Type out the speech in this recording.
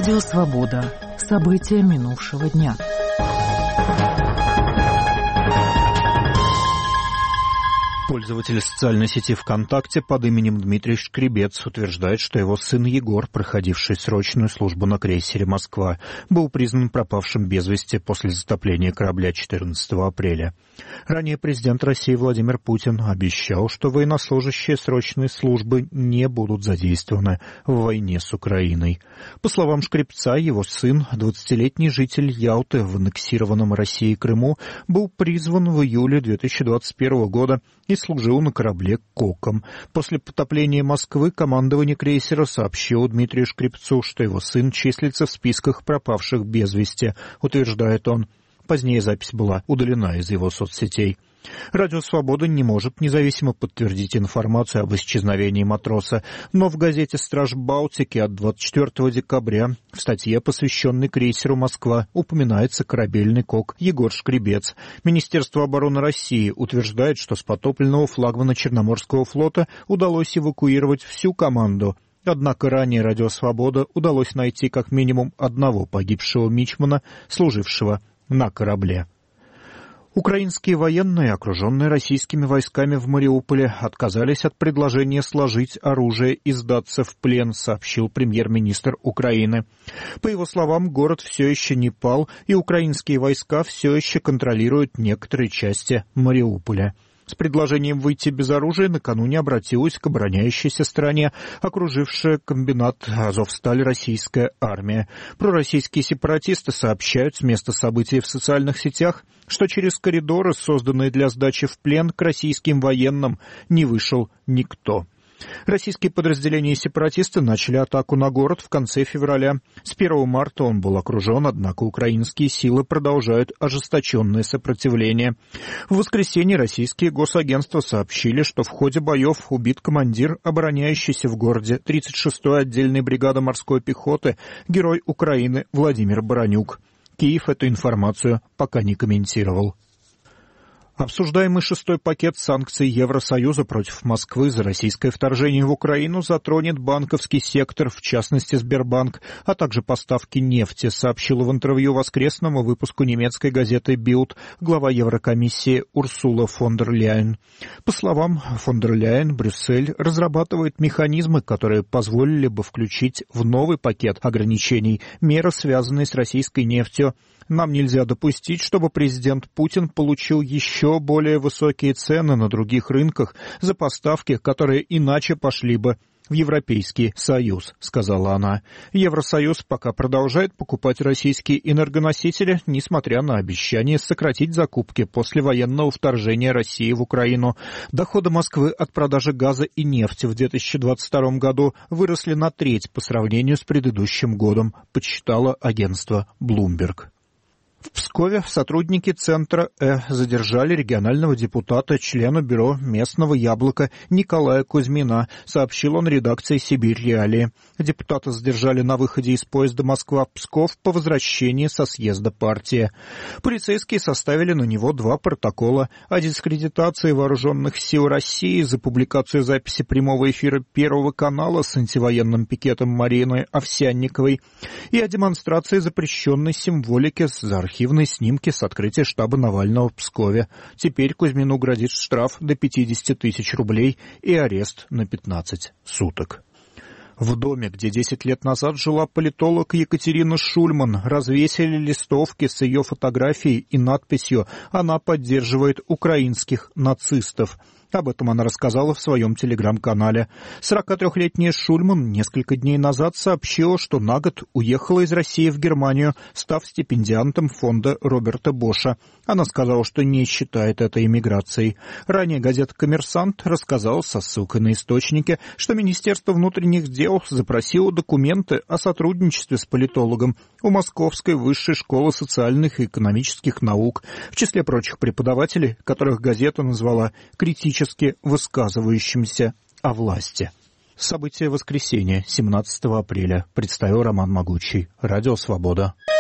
Радио «Свобода». События минувшего дня. Пользователь социальной сети ВКонтакте под именем Дмитрий Шкребец утверждает, что его сын Егор, проходивший срочную службу на крейсере «Москва», был признан пропавшим без вести после затопления корабля 14 апреля. Ранее президент России Владимир Путин обещал, что военнослужащие срочной службы не будут задействованы в войне с Украиной. По словам Шкребца, его сын, 20-летний житель Ялты в аннексированном Россией Крыму, был призван в июле 2021 года и служил на корабле «Коком». После потопления Москвы командование крейсера сообщило Дмитрию Шкребцу, что его сын числится в списках пропавших без вести, утверждает он. Позднее запись была удалена из его соцсетей. Радио «Свобода» не может независимо подтвердить информацию об исчезновении матроса, но в газете «Страж Балтики» от 24 декабря в статье, посвященной крейсеру «Москва», упоминается корабельный кок Егор Шкребец. Министерство обороны России утверждает, что с потопленного флагмана Черноморского флота удалось эвакуировать всю команду. Однако ранее Радио «Свобода» удалось найти как минимум одного погибшего мичмана, служившего на корабле. Украинские военные, окруженные российскими войсками в Мариуполе, отказались от предложения сложить оружие и сдаться в плен, сообщил премьер-министр Украины. По его словам, город все еще не пал, и украинские войска все еще контролируют некоторые части Мариуполя. С предложением выйти без оружия накануне обратилась к обороняющейся стране, окружившая комбинат «Азовсталь» российская армия. Пророссийские сепаратисты сообщают с места событий в социальных сетях, что через коридоры, созданные для сдачи в плен, к российским военным не вышел никто. Российские подразделения и сепаратисты начали атаку на город в конце февраля. С 1 марта он был окружен, однако украинские силы продолжают ожесточенное сопротивление. В воскресенье российские госагентства сообщили, что в ходе боев убит командир, обороняющийся в городе 36-й отдельной бригады морской пехоты, герой Украины Владимир Баранюк. Киев эту информацию пока не комментировал. Обсуждаемый шестой пакет санкций Евросоюза против Москвы за российское вторжение в Украину затронет банковский сектор, в частности Сбербанк, а также поставки нефти, сообщила в интервью воскресному выпуску немецкой газеты «Билд» глава Еврокомиссии Урсула фон дер Ляйен. По словам фон дер Ляйен, Брюссель разрабатывает механизмы, которые позволили бы включить в новый пакет ограничений меры, связанные с российской нефтью. Нам нельзя допустить, чтобы президент Путин получил еще более высокие цены на других рынках за поставки, которые иначе пошли бы в Европейский Союз, сказала она. Евросоюз пока продолжает покупать российские энергоносители, несмотря на обещание сократить закупки после военного вторжения России в Украину. Доходы Москвы от продажи газа и нефти в 2022 году выросли на треть по сравнению с предыдущим годом, подсчитало агентство Bloomberg. В Пскове сотрудники Центра задержали регионального депутата, члена бюро местного «Яблока» Николая Кузьмина, сообщил он редакции «Сибирь Реалии». Депутата задержали на выходе из поезда Москва-Псков по возвращении со съезда партии. Полицейские составили на него 2 протокола о дискредитации вооруженных сил России за публикацию записи прямого эфира Первого канала с антивоенным пикетом Марины Овсянниковой и о демонстрации запрещенной символики за архивные снимки с открытия штаба Навального в Пскове. Теперь Кузьмину грозит штраф до 50 тысяч рублей и арест на 15 суток. В доме, где 10 лет назад жила политолог Екатерина Шульман, развесили листовки с ее фотографией и надписью «Она поддерживает украинских нацистов». Об этом она рассказала в своем телеграм-канале. 43-летняя Шульман несколько дней назад сообщила, что на год уехала из России в Германию, став стипендиантом фонда Роберта Боша. Она сказала, что не считает это эмиграцией. Ранее газета «Коммерсант» рассказала со ссылкой на источники, что Министерство внутренних дел запросило документы о сотрудничестве с политологом у Московской высшей школы социальных и экономических наук, в числе прочих преподавателей, которых газета назвала критически высказывающимся о власти. События воскресенья, 17 апреля. Представил Роман Могучий. Радио «Свобода».